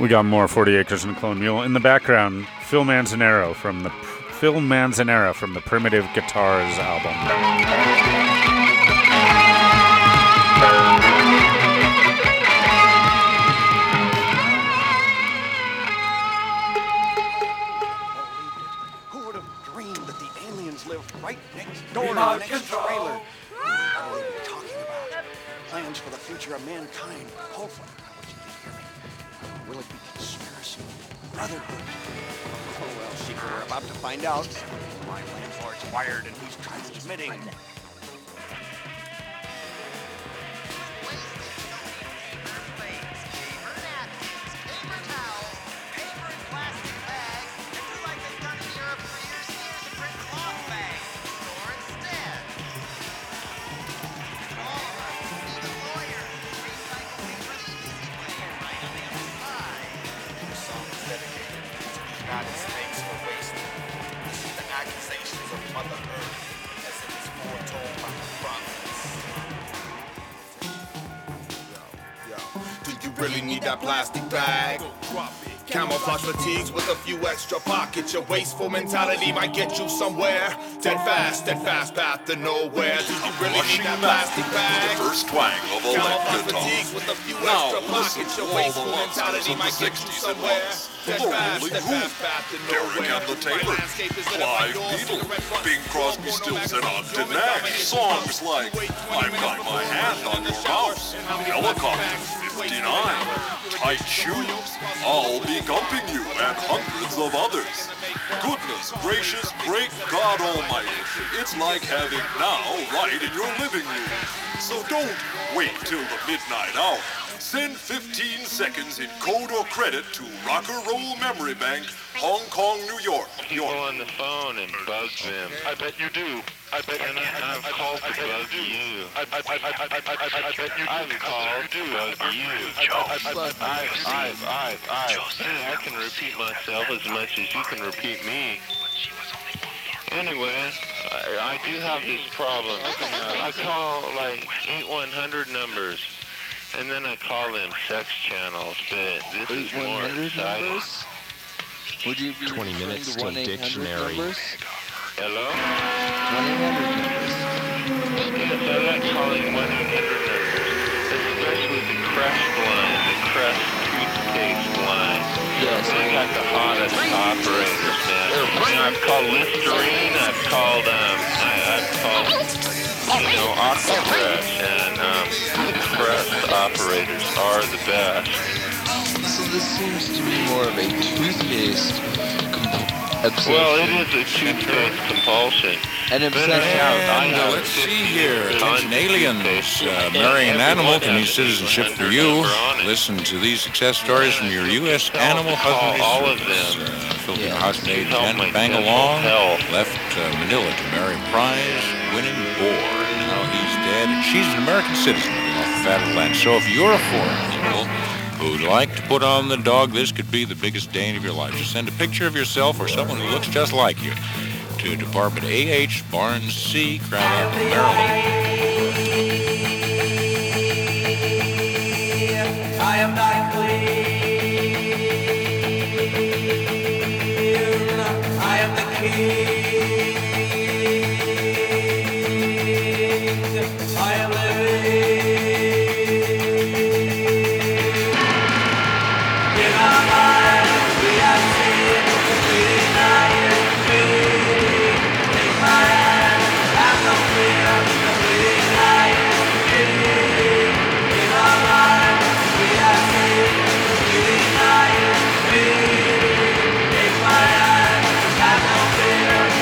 We got more 40 Acres and a Clone Mule. In the background, Phil Manzanera from the Primitive Guitars album. Who would have dreamed that the aliens live right next door to the next trailer? What are they talking about? Plans for the future of mankind. Hopefully. Will it be conspiracy? Brotherhood? Oh, well, secret, we're about to find out. My landlord's wired and he's transmitting. Really need that plastic bag. Camouflage fatigues with a few extra pockets. Your wasteful mentality might get you somewhere. Dead fast path to nowhere. Do you really need that plastic bag? The first twang of a Camouflage guitar. fatigues with a few Now extra pockets. Your listen to all the wasteful monsters mentality of the might get you 60s and somewhere. months. Dead The fast Rolling Who, path to Derek nowhere. and the My Taylor, landscape is lit up by Clive your Beetle, cigarette butts. Bing Crosby, Stills, and Ogden Nash. Songs like I've Got My Hand on Your Mouse, Helicopter 59, Tight Shoes, I'll Be Gumping You, and hundreds of others. Goodness gracious, great God Almighty, it's like having now right in your living room. So don't wait till the midnight hour. Send 15 seconds in code or credit to Rock and Roll Memory Bank, Hong Kong, New York. People on the phone and bug them. I bet you do. I bet you I've called to bug you. I bet you I've called to bug you. I can repeat myself as much as you can repeat me. Anyway, I do have this problem. I call like 8100 numbers. And then I call them sex channels, but this is more exciting. Would you be 20 minutes till dictionary. Hello? 1-800 numbers. Yes, I like calling 1-800 numbers, especially the Crest line, the Crest toothpaste line. Yes. They got the hottest operators, man. You know, I've called Listerine, I've called Aquafresh, and the Crest operators are the best. So this seems to be more of a toothpaste obsession. Well, it is a toothpaste compulsion. An obsession. Let's see here. Attention aliens. Marrying an animal can need citizenship for you. Listen to these success stories from your U.S. Animal Husbandry all of Service. them. Filipino housemaid Help Jen my Bangalong mental health. left Manila to marry prize winning boar. Now he's dead, and she's an American citizen living off the fat of the land. So if you're a foreign people who'd like to put on the dog, this could be the biggest day of your life. Just send a picture of yourself or someone who looks just like you to Department A.H. Barnes C., Crown Apple, Maryland. I am not clean. I am the king. I am living in our minds. We have seen bleeding iron bleeding. Take my hand, have no fear. The bleeding iron bleeding in our minds. We have seen bleeding iron bleeding. Take my hand, have no fear.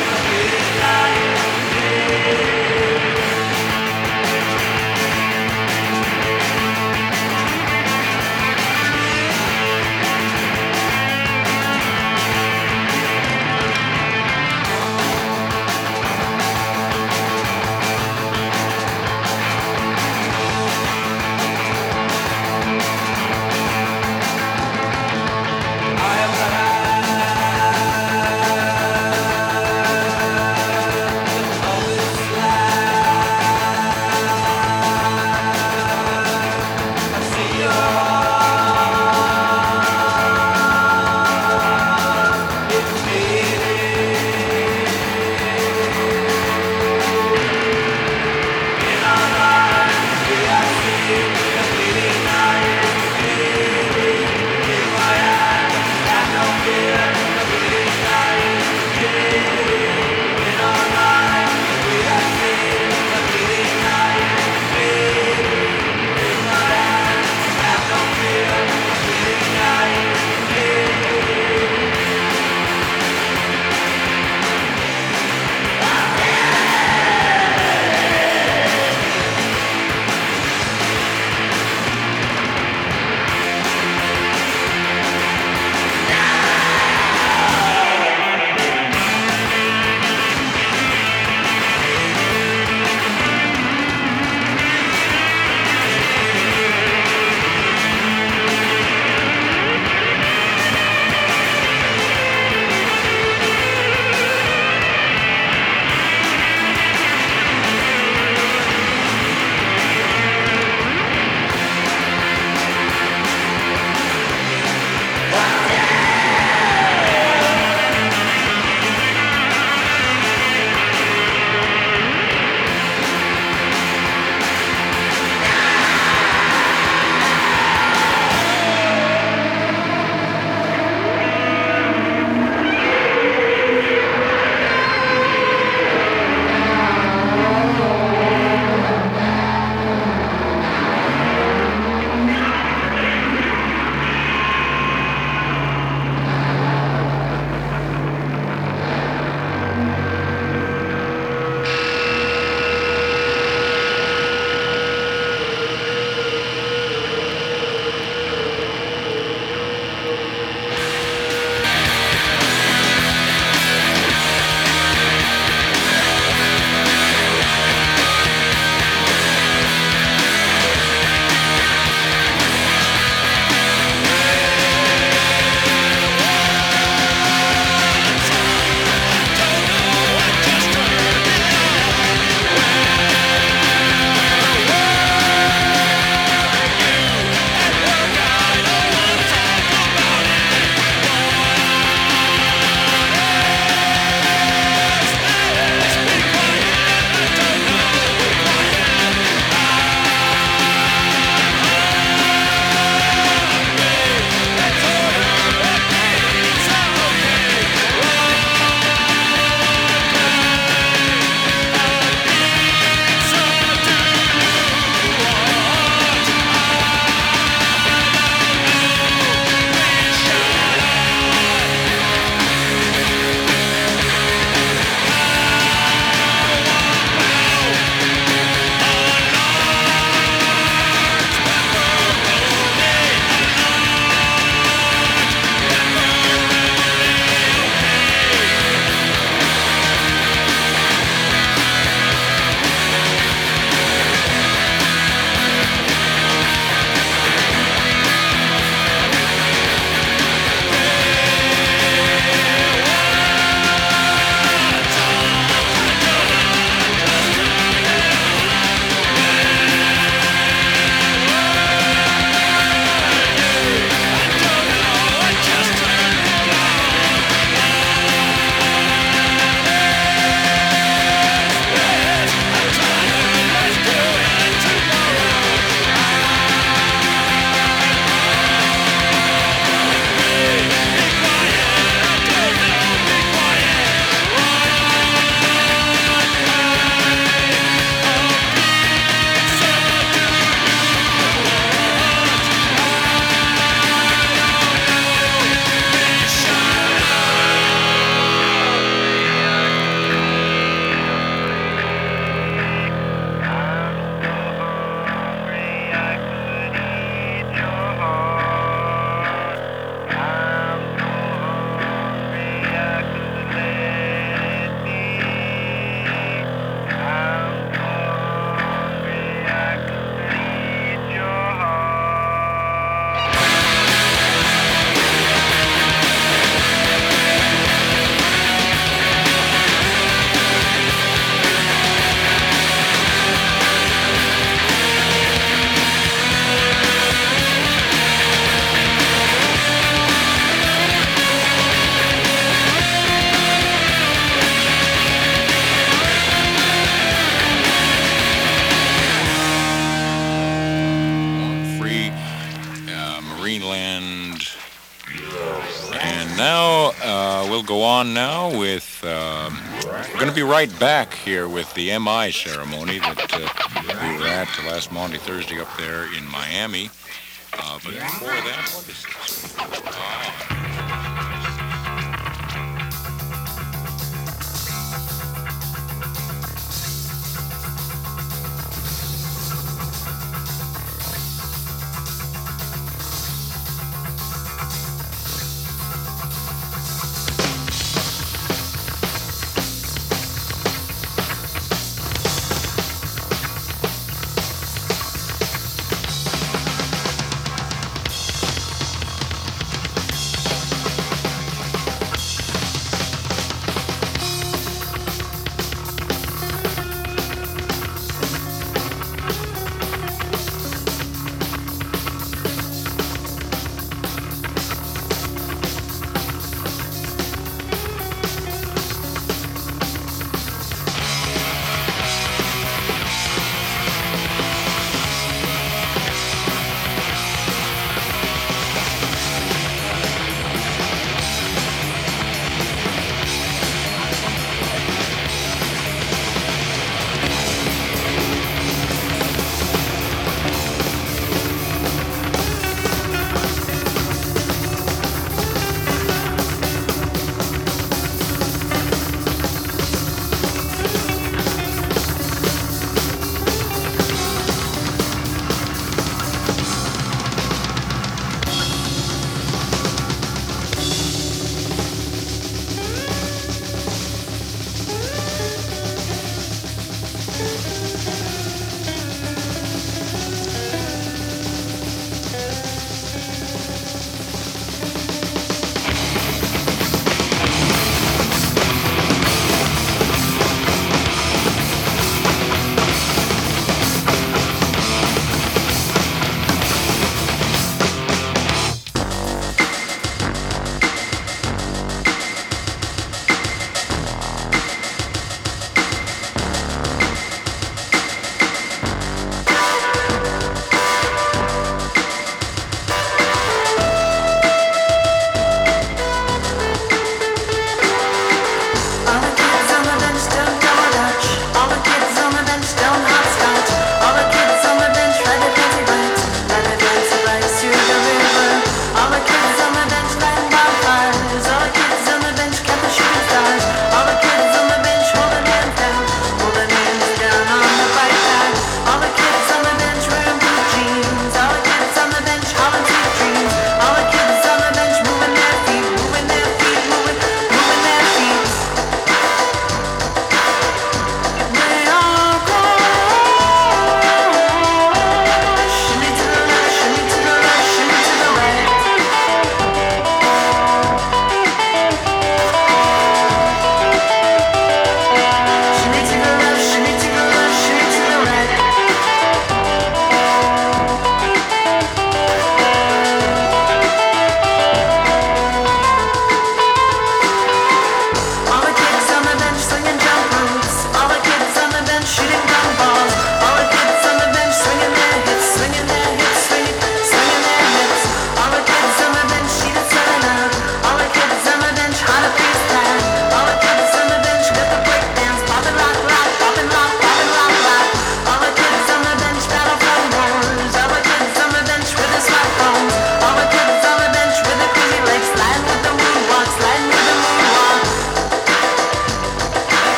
Greenland. And now we'll go on now with, we're going to be right back here with the MI ceremony that we were at last Maundy Thursday up there in Miami. But before that, what is this?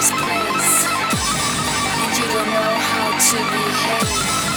first place, and you don't know how to behave.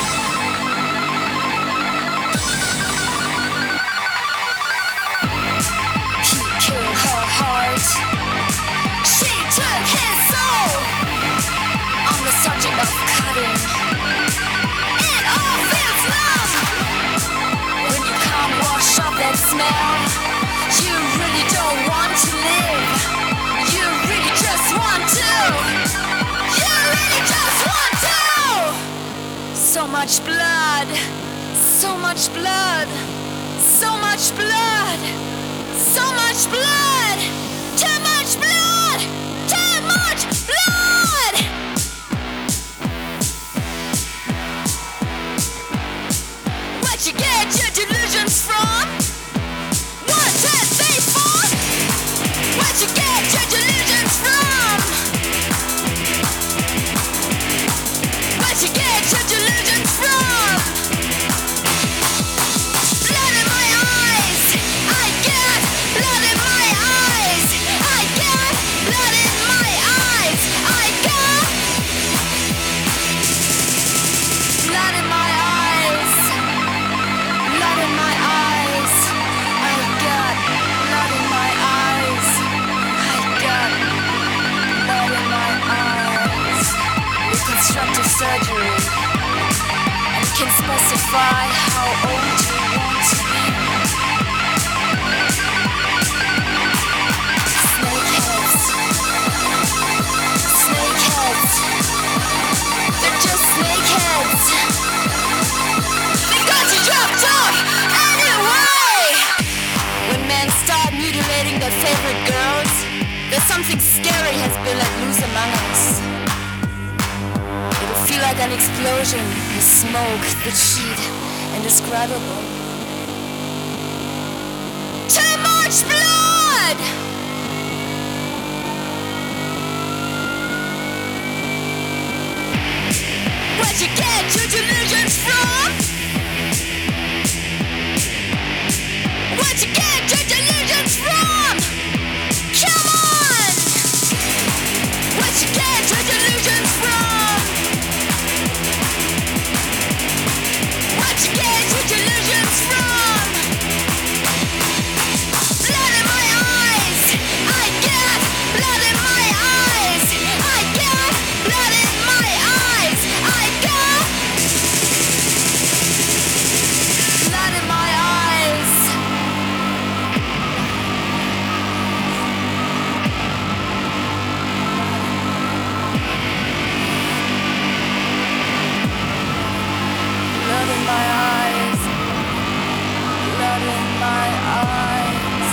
He killed her heart. She took his soul. On the subject of cutting, it all feels numb. When you can't wash off that smell, you really don't want to live. You really just want to. You really just want to. So much blood. So much blood. So much blood. So much blood. Too much blood. Too much blood. Where'd you get your delusions from? What's that they for? Where'd you get your delusions from? Where'd you get your delusions from? Blood in my eyes, I get blood in my eyes, I get blood in my eyes, I get blood in my eyes, blood in my eyes, I got blood in my eyes, I got blood in my eyes. Reconstructive surgery, and can specify how old you want to be. Snakeheads, snakeheads, they're just snakeheads. They got you dropped off anyway. When men start mutilating their favorite girls, there's something scary has been let loose among us. It'll feel like an explosion, the smoke, the heat, indescribable. Too much blood! Where'd you get your delusions from? Where'd you get your delusions from? Come on! Where'd you get your delusions from? Where'd you get your delusions from? Blood in my eyes, I get blood in my eyes, I get blood in my eyes, I get blood in my eyes. Blood in my eyes. Blood in my eyes.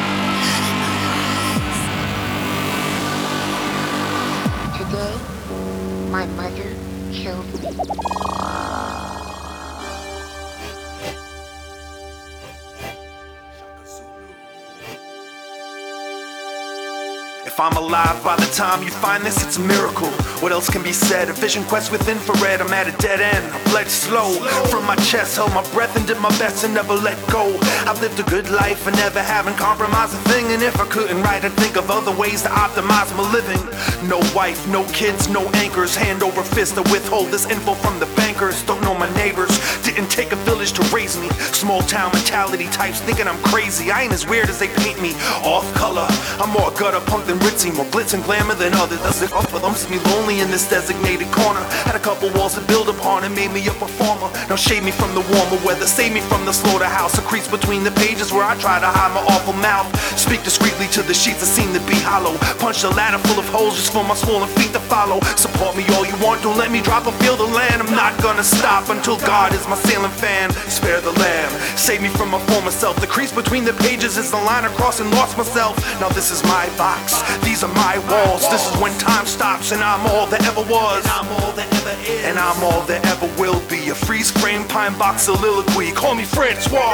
Today, my mother killed me. If I'm alive by the time you find this, it's a miracle. What else can be said? A vision quest with infrared. I'm at a dead end. I bled slow from my chest, held my breath and did my best and never let go. I've lived a good life and never haven't compromised a thing. And if I couldn't write, I'd think of other ways to optimize my living. No wife, no kids, no anchors. Hand over fist to withhold this info from the bankers. Don't know my neighbors. Didn't take a village to raise me. Small town mentality types thinking I'm crazy. I ain't as weird as they paint me. Off color. I'm more gutter punk than ritzy. More glitz and glamour than others. That's it off for them. See me lonely in this designated corner. Had a couple walls to build upon and made me a performer. Now shade me from the warmer weather. Save me from the slaughterhouse. A crease between the pages where I try to hide my awful mouth. Speak discreetly to the sheets that seem to be hollow. Punch a ladder full of holes just for my swollen feet to follow. Support me all you want. Don't let me drop or feel the land. I'm not gonna stop until God is my ceiling fan. Spare the lamb. Save me from my former self. The crease between the pages is the line across and lost myself. Now this is my box. These are my walls. This is when time stops and I'm all that ever was. And I'm all that ever is. And I'm all that ever will be. A freeze frame pine box soliloquy. Call me Francois.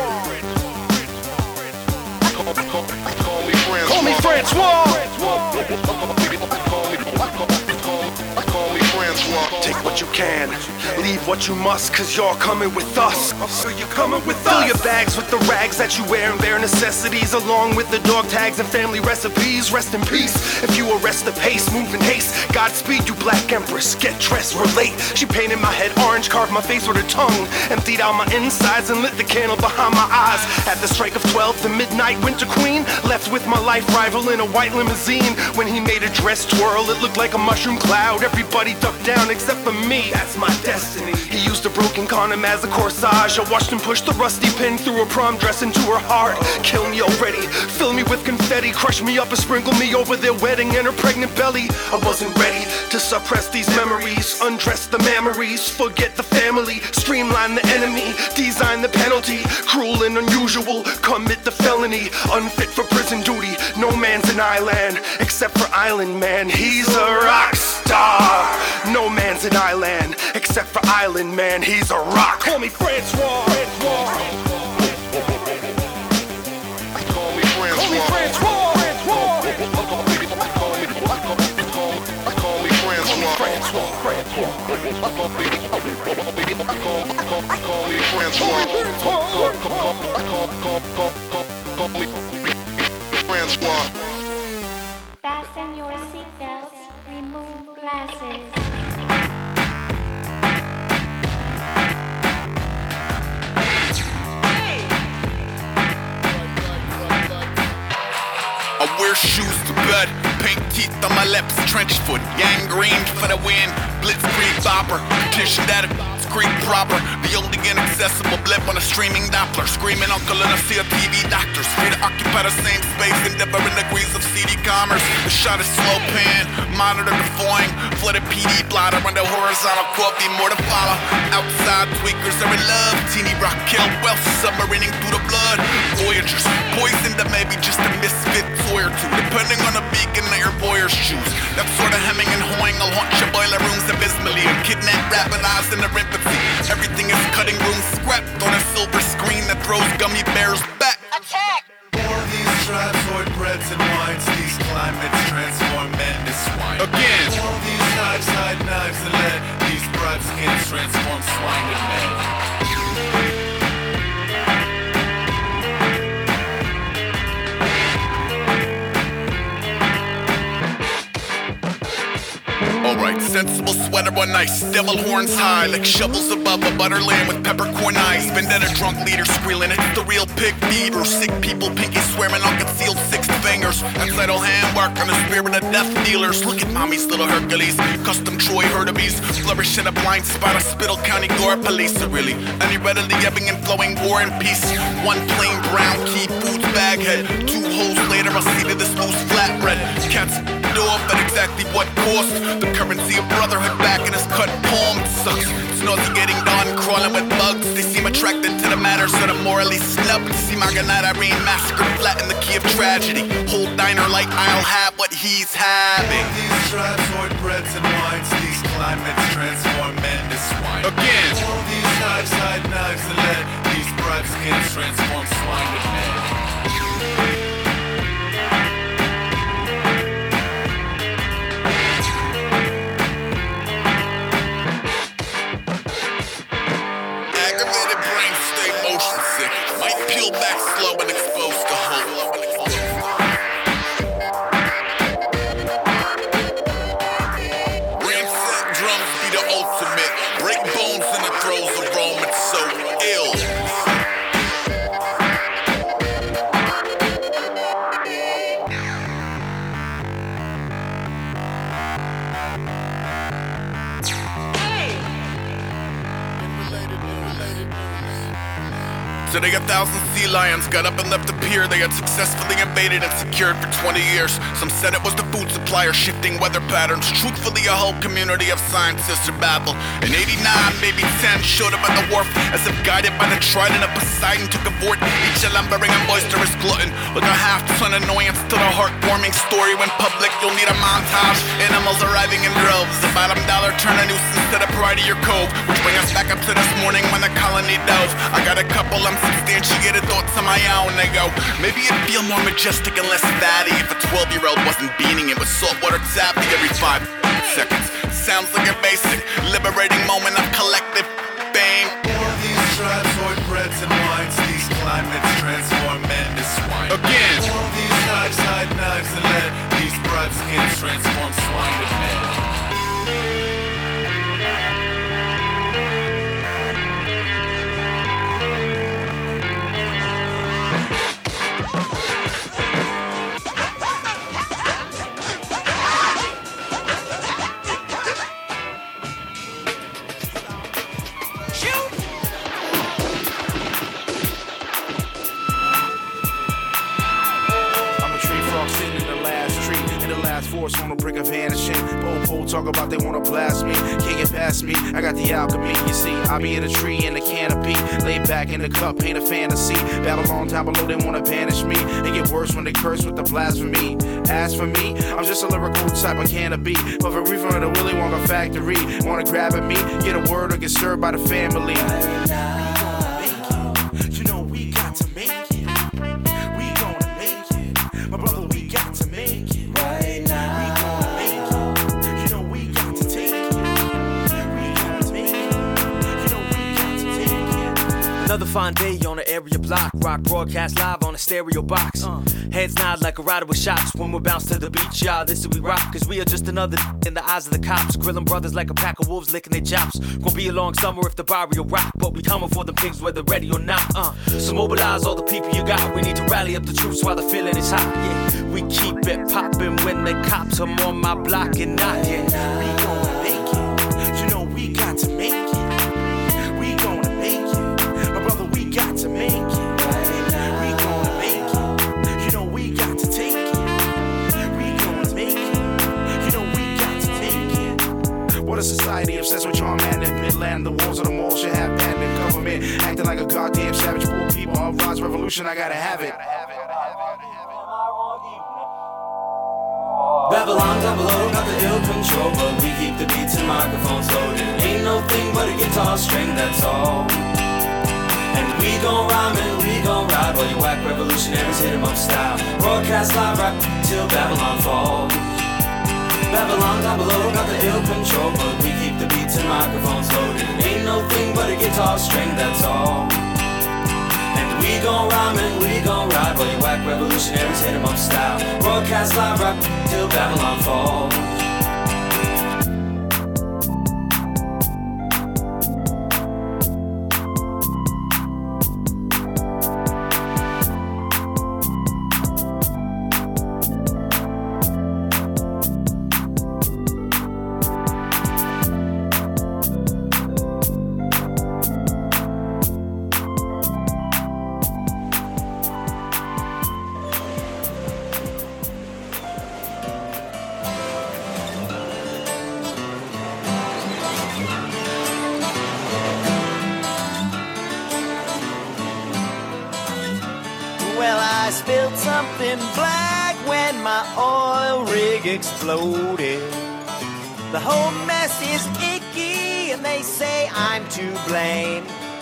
Call me Francois. Call me Francois. Take what what you can, leave what you must, cause you're coming with us. So you're coming with us. Fill your bags with the rags that you wear and bare necessities, along with the dog tags and family recipes. Rest in peace if you arrest the pace, move in haste. Godspeed, you black empress, get dressed, relate. She painted my head orange, carved my face with her tongue, emptied out my insides and lit the candle behind my eyes. At the strike of 12, the midnight winter queen left with my life rival in a white limousine. When he made a dress twirl, it looked like a mushroom cloud. Everybody ducked down except for me, that's my destiny. He used a broken condom as a corsage. I watched him push the rusty pin through her prom dress into her heart. Kill me already, fill me with confetti, crush me up and sprinkle me over their wedding and her pregnant belly. I wasn't ready to suppress these memories, undress the memories, forget the family, streamline the enemy, design the penalty, cruel and unusual, commit the felony, unfit for prison duty. No man's an island except for Island Man. He's a rock star. No man's an island except for Island Man. He's a rock. Call me Francois. Call me Francois. Call me Francois. Call me Francois. Fasten your seatbelts, remove glasses. I wear shoes to bed, pink teeth on my lips, trench foot, gangrene for the win, blitzkrieg bopper, petition that it's Greek proper, the only inaccessible blip on a streaming Doppler, screaming uncle and I see a TV doctors, free to occupy the same space in different degrees of CD commerce. The shot is slow pan, monitor the flying, flooded PD blotter on the horizontal coffee, more to follow. Outside tweakers are in love, teeny rock kill, wealth submarining through the blood. Voyagers, poison that maybe just a misfit toy or two, depending on the beacon that your voyeurs choose. That sort of hemming and hawing, I'll haunt your boiler rooms abysmally and kidnap rapid eyes in their infancy. Everything is cutting room scrapped on a silver screen that throws gummy bears back. Attack! All these tribes, soy breads and wines, these climates transform men to swine. Again! All these side knives and lead, these broad skins transform swine to men. Alright, sensible sweater on ice, devil horns high, like shovels above a butter land with peppercorn eyes. Vendetta drunk leaders squealing, it's the real pig fever. Sick people pinky swearing on concealed sixth fingers. That's idle handwork on the spirit of death dealers. Look at mommy's little Hercules, custom Troy Herdebees, flourish in a blind spot of Spittle County Gore police. Are really any readily ebbing and flowing war and peace. One plain brown key foods bag head, 2 holes later I'll see to this loose flatbread. Cats off at exactly what cost. The currency of brotherhood back in his cut palm. It sucks, it's nauseating dawn crawling with bugs. They seem attracted to the matter, so they're morally snubbed. See Margaret Irene massacred flat in the key of tragedy. Whole diner like I'll have what he's having. All these tribes, soy breads and wines, these climates transform men to swine. Again! All these side knives and lead, these broad skins transform swine to men. Peel back slow and exposed to hope. Rancid drums be the ultimate. Break bones in the throes of Rome, it's so ill. Today 1,000 sea lions got up and left the pier they had successfully invaded and secured for 20 years. Some said it was the food supplier shifting weather patterns. Truthfully, a whole community of scientists are baffled. In 89, maybe 10 showed up at the wharf as if guided by the trident of Poseidon took a fort. Each a lumbering and boisterous glutton with a half-ton annoyance to the heartwarming story. When public, you'll need a montage. Animals arriving in droves. The bottom dollar turn a nuisance to the pride of your cove. Which bring us back up to this morning when the colony dove. I got a couple unsubstantiated thoughts of my own. They go, maybe it'd feel more majestic and less fatty if a 12-year-old wasn't beating it with saltwater taffy every 5 seconds. sounds like a basic liberating moment of collective fame. All these tribes, void breads and wines, these climates transform men to swine. Again. All these knives, hide knives and lead, these broad skins transform swine to men. Force on the brink of vanishing. Pole talk about they wanna blast me. Can't get past me. I got the alchemy. You see, I be in a tree in a canopy. Laid back in the cup, paint a fantasy. Battle on top below, they wanna banish me. It get worse when they curse with the blasphemy. As for me, I'm just a lyrical type of canopy. But for reefer in the Willy Wonka factory. Wanna grab at me, get a word or get served by the family. You know we got to make it. We gonna make it. My brother, we got to make it. Right now. We gonna make it. You know we got to take it. We gotta make it. You know we got to take it. Another fine day on the area block. Rock broadcast live on a stereo box. Heads nod like a rider with shots. When we bounce to the beach, y'all, this is we rock. Cause we are just another in the eyes of the cops. Grilling brothers like a pack of wolves licking their chops. Gonna be a long summer if the barrio rock. But we coming for the pigs whether ready or not. So mobilize all the people you got. We need to rally up the troops while the feeling is hot. Yeah, we keep it poppin' when the cops are on my block and knocking. We gonna make it. You know we got to make it. We gonna make it. My brother, we got to make it. We gonna make it. You know we got to take it. We gonna make it. You know we got to take it. What a society obsessed with charm and in Midland. The walls of the mall should have bandit government. Acting like a goddamn savage. Poor people, all rise revolution, I gotta have it. Babylon down below got the ill control, but we keep the beats and microphones loaded. Ain't no thing but a guitar string, that's all. And we gon' rhyme and we gon' ride while you whack revolutionaries hit 'em up style. Broadcast live right till Babylon falls. Babylon down below got the ill control, but we keep the beats and microphones loaded. Ain't no thing but a guitar string, that's all. And we gon' rhyme and we gon' ride while you whack revolutionaries hit 'em up style. Broadcast live right till Babylon falls. Well, I spilled something black when my oil rig exploded. The whole mess is icky and they say I'm to blame.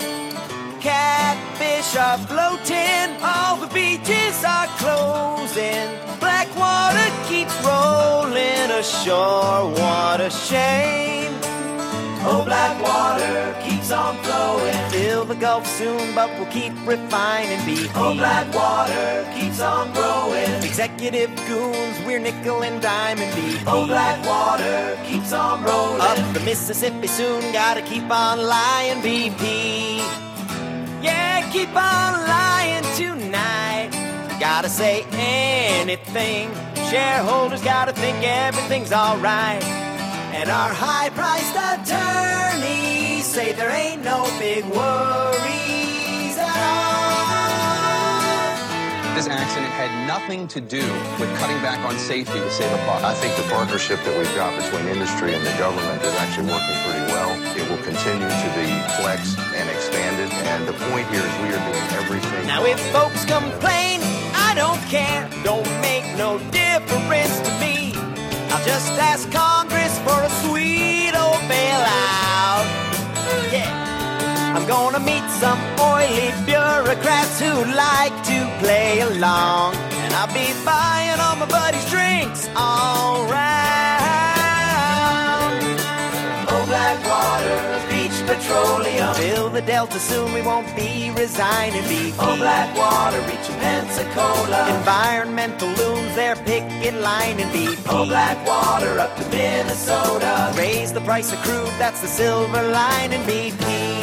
Catfish are floating, all the beaches are closing. Black water keeps rolling ashore, what a shame. Oh, black water keeps on flowing. Fill the Gulf soon, but we'll keep refining BP. Oh, black water keeps on growing. Executive goons, we're nickel and diamond BP. Oh, black water keeps on rolling. Up the Mississippi soon, gotta keep on lying BP. Yeah, keep on lying tonight. Gotta say anything. Shareholders gotta think everything's alright. And our high-priced attorneys say there ain't no big worries at all. This accident had nothing to do with cutting back on safety to save a buck. I think the partnership that we've got between industry and the government is actually working pretty well. It will continue to be flexed and expanded, and the point here is we are doing everything. Now if folks complain, I don't care. Don't make no difference to me. I'll just ask Congress for a sweet old bailout. Yeah, I'm gonna meet some oily bureaucrats who like to play along. And I'll be buying all my buddies drinks all round. Blackwater, Beach Petroleum. Fill the Delta soon, we won't be resigning BP. Oh, Blackwater, reaching Pensacola. Environmental looms, their picket line in BP. Oh, Blackwater, up to Minnesota. Raise the price of crude, that's the silver line in BP.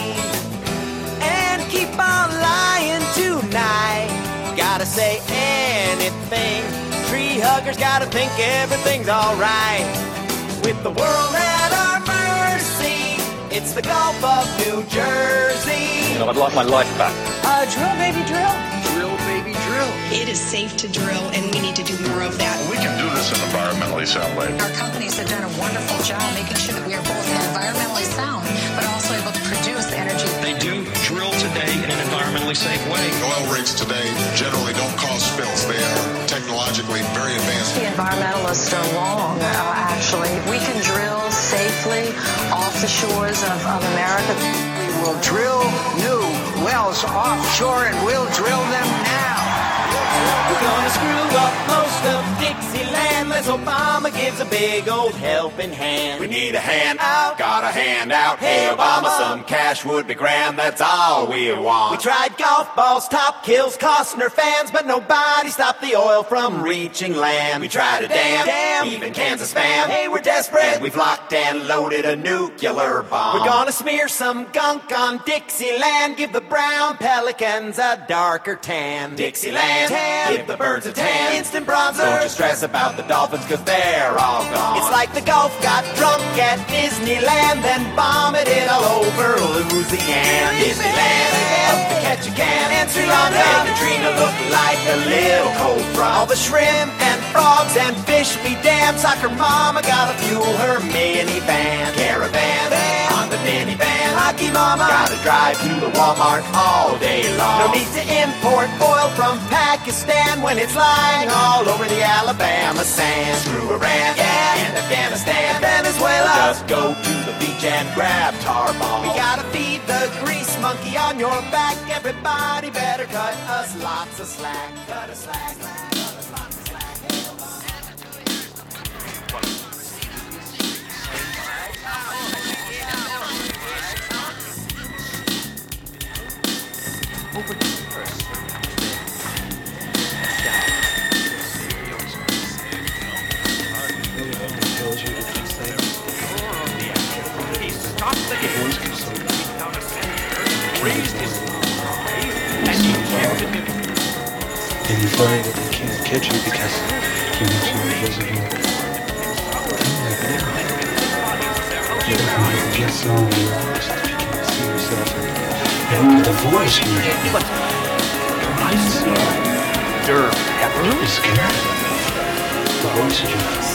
And keep on lying tonight. Gotta say anything. Tree huggers gotta think everything's alright. With the world at our mercy, it's the Gulf of New Jersey. I'd like my life back. Drill, baby, drill. Drill, baby, drill. It is safe to drill, and we need to do more of that. We can do this in environmentally sound way. Our companies have done a wonderful job making sure that we are both environmentally sound, but also able to produce energy. They do drill today in an environmentally safe way. Oil rigs today generally don't cause spills. They are technologically very advanced. The environmentalists are wrong, actually. We can drill safely off the shores of America. We will drill new wells offshore, and we'll drill them now. We're gonna screw up most of Dixieland unless Obama gives a big old helping hand. We need a hand out, got a hand out. Hey Obama, some cash would be grand, that's all we want. We tried golf balls, top kills, Costner fans, but nobody stopped the oil from reaching land. We tried a dam, even Kansas spam. Hey, we're desperate. And we've locked and loaded a nuclear bomb. We're gonna smear some gunk on Dixieland, give the brown pelicans a darker tan. Dixieland, give the birds a tan. Instant bronzer. Don't you stress about the dolphins, cause they're all gone. It's like the Gulf got drunk at Disneyland, then vomited all over Louisiana. Disneyland, up to catch a can. And Sri Lanka, make Katrina look like a little cold front. All the shrimp and frogs and fish be damned. Soccer mama gotta fuel her minivan. Caravan, on the minivan. Hockey mama, gotta drive to the Walmart all day long. No need to import oil from Pakistan when it's lying all over the Alabama sand. Screw Iran, and Afghanistan, Venezuela. Just go to the beach and grab tar balls. We gotta feed the grease monkey on your back. Everybody better cut us lots of slack. Cut us slack, cut us lots of slack. And you find that they can't catch you because he makes you invisible. You don't get so lost if you can't see yourself. And the voice you hear. Derp. You're scared. The voice you hear.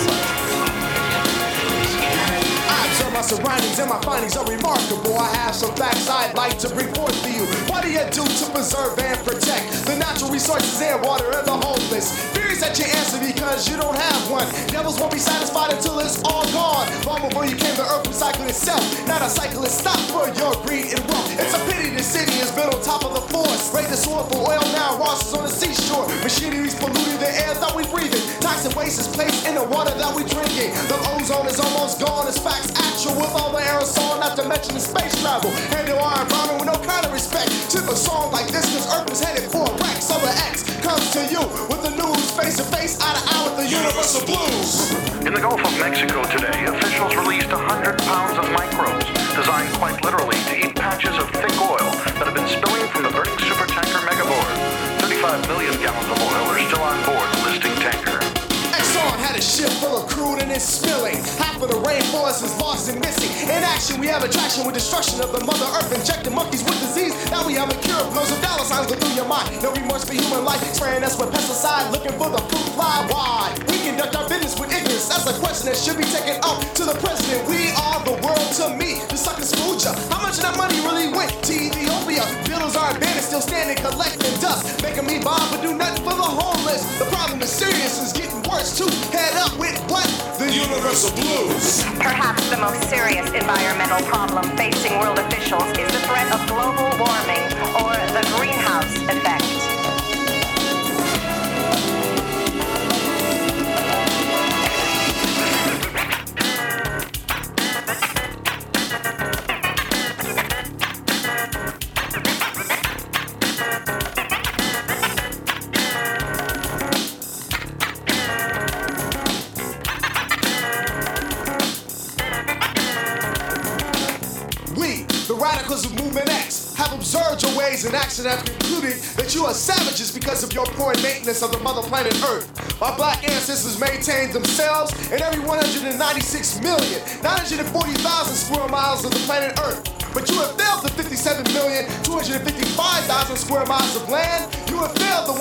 My surroundings and my findings are remarkable. I have some facts I'd like to bring forth to you. What do you do to preserve and protect the natural resources, air, water, and the homeless? Fears that you answer because you don't have one. Devils won't be satisfied until it's all gone. Long before you came, the earth recycled itself. Not a cycle is stopped for your greed and wealth. It's a pity the city is built on top of the forest. Raid the sword for oil, now Ross is on the seashore. Machinery's polluting the air that we breathe in. Toxic waste is placed in the water that we drinking. The ozone is almost gone, it's facts actual. With all the aerosol, not to mention the space travel. Handle our environment with no kind of respect. Tip a song like this, cause Earth is headed for a wreck. Summer X comes to you with the news, face to face, eye to eye with the Universal Blues. In the Gulf of Mexico today, officials released 100 pounds of microbes, designed quite literally to eat patches of thick oil that have been spilling from the burning supertanker Megabord. 35 million gallons of oil are still on board the listing tanker. Exxon had a ship full of crude and it's spilling. Half of the rainforest is lost and missing. In action, we have attraction with destruction of the Mother Earth, injecting monkeys with disease. Now we have a cure. Flows of dollar signs go through your mind. No remorse for human life. Spraying us with pesticide, looking for the fruit fly. Why? We conduct our business with ignorance. That's a question that should be taken up to the president. We are the world to me. The suckers fooled ya. How much of that money really went to Ethiopia? Buildings are abandoned, still standing, collecting dust. Making me bob, but do nothing for the homeless. The problem is serious, it's getting worse too. Head up with what? The Universal Blues. Perhaps the most serious environmental problem facing world officials is the threat of global warming or the greenhouse effect. radicals of Movement X have observed your ways in action and have concluded that you are savages because of your poor maintenance of the mother planet Earth. Our black ancestors maintained themselves and every 196,940,000 square miles of the planet Earth. But you have failed the 57,255,000 square miles of land. You have failed the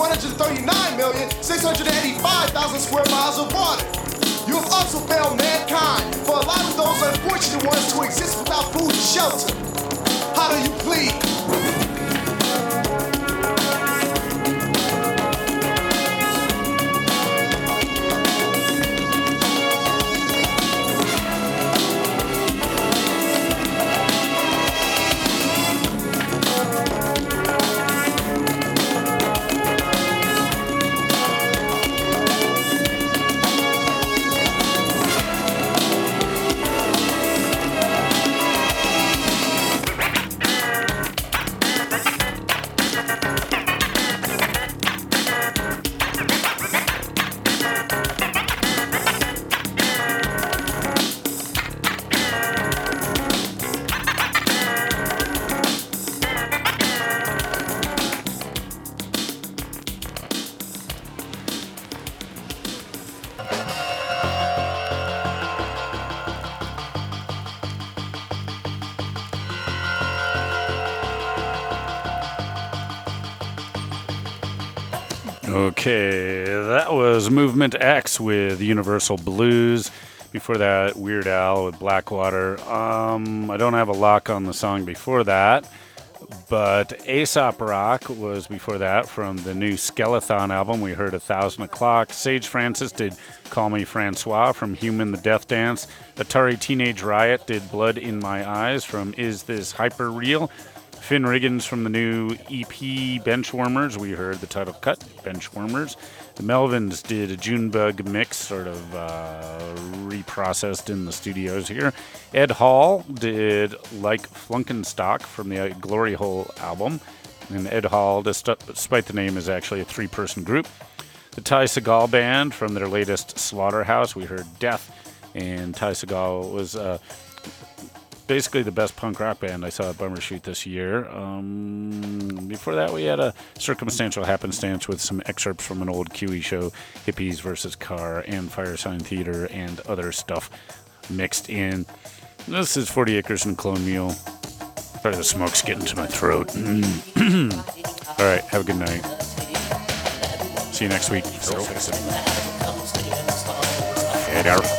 139,685,000 square miles of water. You have also failed mankind for allowing those unfortunate ones to exist without food and shelter. How do you plead? Okay, that was Movement X with Universal Blues. Before that, Weird Al with Blackwater. I don't have a lock on the song before that, but Aesop Rock was before that from the new Skeleton album. We heard 1,000 O'Clock. Sage Francis did Call Me Francois from Human the Death Dance. Atari Teenage Riot did Blood in My Eyes from Is This Hyper Real? Finn Riggins from the new EP Benchwarmers. We heard the title cut, Benchwarmers. The Melvins did a Junebug mix, sort of reprocessed in the studios here. Ed Hall did Like Flunkenstock from the Glory Hole album. And Ed Hall, despite the name, is actually a three-person group. The Ty Segall Band from their latest Slaughterhouse. We heard Death. And Ty Segall was basically the best punk rock band I saw at Bumbershoot this year. Before that, we had a Circumstantial Happenstance with some excerpts from an old QE show, Hippies vs. Car and Firesign Theater and other stuff mixed in. This is 40 Acres and Clone Mule. Sorry, the smoke's getting to my throat. All right, have a good night. See you next week. Head out.